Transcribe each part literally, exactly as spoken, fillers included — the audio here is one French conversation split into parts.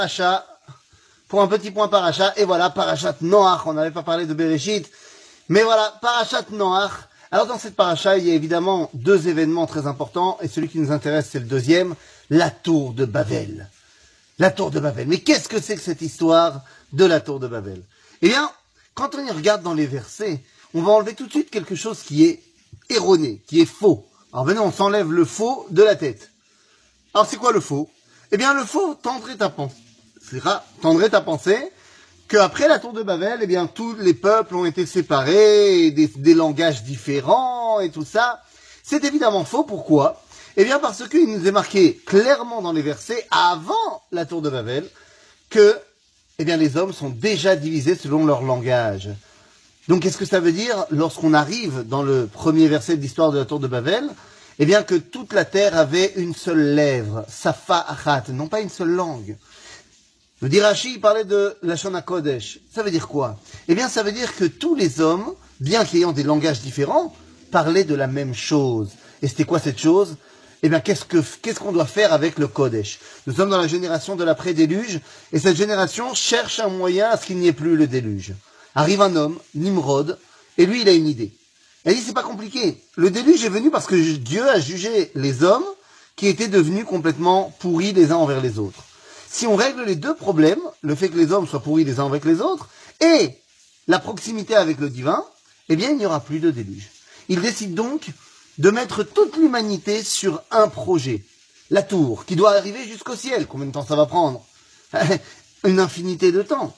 Paracha, pour un petit point paracha, et voilà, Parachat Noach, on n'avait pas parlé de Bereshit, mais voilà, Parachat Noach. Alors dans cette paracha, il y a évidemment deux événements très importants, et celui qui nous intéresse, c'est le deuxième, la tour de Babel. La tour de Babel. Mais qu'est-ce que c'est que cette histoire de la tour de Babel? Eh bien, quand on y regarde dans les versets, on va enlever tout de suite quelque chose qui est erroné, qui est faux. Alors maintenant, on s'enlève le faux de la tête. Alors c'est quoi le faux? Eh bien, le faux tendrait à penser, tendrait à penser qu'après la tour de Babel, eh bien, tous les peuples ont été séparés, des, des langages différents et tout ça. C'est évidemment faux. Pourquoi? Eh bien, parce qu'il nous est marqué clairement dans les versets, avant la tour de Babel, que, eh bien, les hommes sont déjà divisés selon leur langage. Donc, qu'est-ce que ça veut dire lorsqu'on arrive dans le premier verset de l'histoire de la tour de Babel? Eh bien, que toute la terre avait une seule lèvre, Safa Achat, non pas une seule langue. Le Dirachi, il parlait de la Lashon HaKodesh. Ça veut dire quoi? Eh bien, ça veut dire que tous les hommes, bien qu'ayant des langages différents, parlaient de la même chose. Et c'était quoi cette chose? Eh bien, qu'est-ce que, qu'est-ce qu'on doit faire avec le Kodesh? Nous sommes dans la génération de l'après-déluge, et cette génération cherche un moyen à ce qu'il n'y ait plus le déluge. Arrive un homme, Nimrod, et lui, il a une idée. Il dit, c'est pas compliqué. Le déluge est venu parce que Dieu a jugé les hommes qui étaient devenus complètement pourris les uns envers les autres. Si on règle les deux problèmes, le fait que les hommes soient pourris les uns avec les autres, et la proximité avec le divin, eh bien, il n'y aura plus de déluge. Il décide donc de mettre toute l'humanité sur un projet. La tour, qui doit arriver jusqu'au ciel. Combien de temps ça va prendre? Une infinité de temps.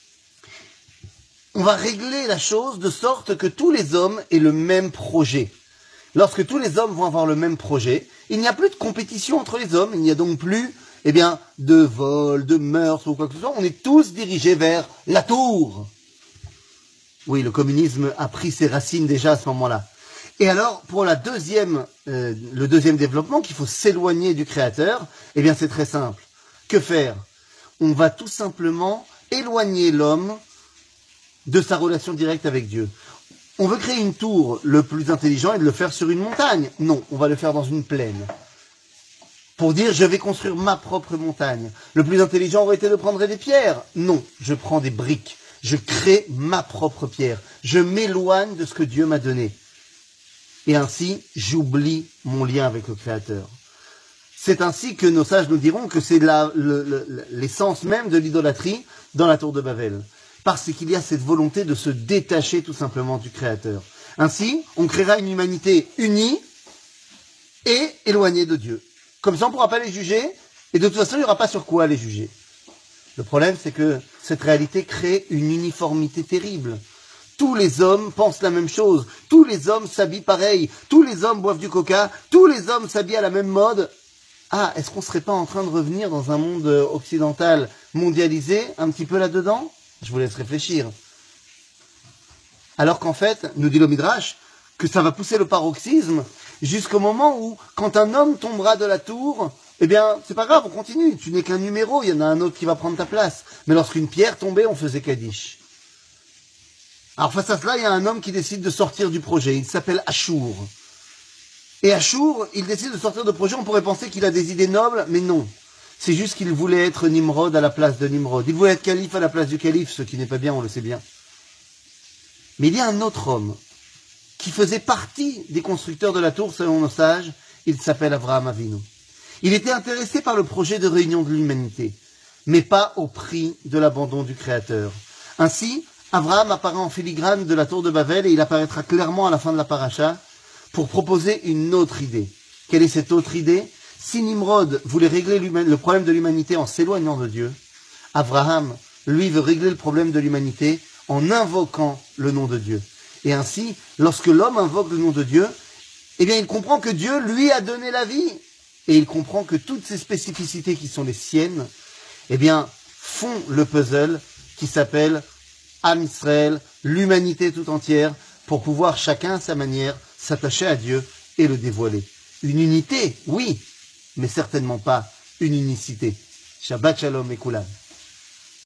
On va régler la chose de sorte que tous les hommes aient le même projet. Lorsque tous les hommes vont avoir le même projet, il n'y a plus de compétition entre les hommes, il n'y a donc plus, eh bien, de vol, de meurtre ou quoi que ce soit. On est tous dirigés vers la tour. Oui, le communisme a pris ses racines déjà à ce moment-là. Et alors, pour la deuxième, euh, le deuxième développement, qu'il faut s'éloigner du Créateur, eh bien, c'est très simple. Que faire? On va tout simplement éloigner l'homme de sa relation directe avec Dieu. On veut créer une tour, le plus intelligent est de le faire sur une montagne. Non, on va le faire dans une plaine. Pour dire, je vais construire ma propre montagne. Le plus intelligent aurait été de prendre des pierres. Non, je prends des briques. Je crée ma propre pierre. Je m'éloigne de ce que Dieu m'a donné. Et ainsi, j'oublie mon lien avec le Créateur. C'est ainsi que nos sages nous diront que c'est la, le, le, l'essence même de l'idolâtrie dans la tour de Babel. Parce qu'il y a cette volonté de se détacher tout simplement du Créateur. Ainsi, on créera une humanité unie et éloignée de Dieu. Comme ça, on ne pourra pas les juger, et de toute façon, il n'y aura pas sur quoi les juger. Le problème, c'est que cette réalité crée une uniformité terrible. Tous les hommes pensent la même chose, tous les hommes s'habillent pareil, tous les hommes boivent du coca, tous les hommes s'habillent à la même mode. Ah, est-ce qu'on ne serait pas en train de revenir dans un monde occidental mondialisé, un petit peu là-dedans? Je vous laisse réfléchir. Alors qu'en fait, nous dit le Midrash, que ça va pousser le paroxysme jusqu'au moment où, quand un homme tombera de la tour, eh bien, c'est pas grave, on continue. Tu n'es qu'un numéro, il y en a un autre qui va prendre ta place. Mais lorsqu'une pierre tombait, on faisait Kaddish. Alors face à cela, il y a un homme qui décide de sortir du projet. Il s'appelle Ashur. Et Ashur, il décide de sortir du projet. On pourrait penser qu'il a des idées nobles, mais non. C'est juste qu'il voulait être Nimrod à la place de Nimrod. Il voulait être calife à la place du calife, ce qui n'est pas bien, on le sait bien. Mais il y a un autre homme qui faisait partie des constructeurs de la tour, selon nos sages. Il s'appelle Avraham Avinu. Il était intéressé par le projet de réunion de l'humanité, mais pas au prix de l'abandon du Créateur. Ainsi, Avraham apparaît en filigrane de la tour de Babel et il apparaîtra clairement à la fin de la paracha pour proposer une autre idée. Quelle est cette autre idée? Si Nimrod voulait régler le problème de l'humanité en s'éloignant de Dieu, Avraham, lui, veut régler le problème de l'humanité en invoquant le nom de Dieu. Et ainsi, lorsque l'homme invoque le nom de Dieu, eh bien, il comprend que Dieu lui a donné la vie. Et il comprend que toutes ces spécificités qui sont les siennes, eh bien, font le puzzle qui s'appelle Am Israël, l'humanité tout entière, pour pouvoir chacun à sa manière s'attacher à Dieu et le dévoiler. Une unité, oui, mais certainement pas une unicité. Shabbat Shalom et Kulam.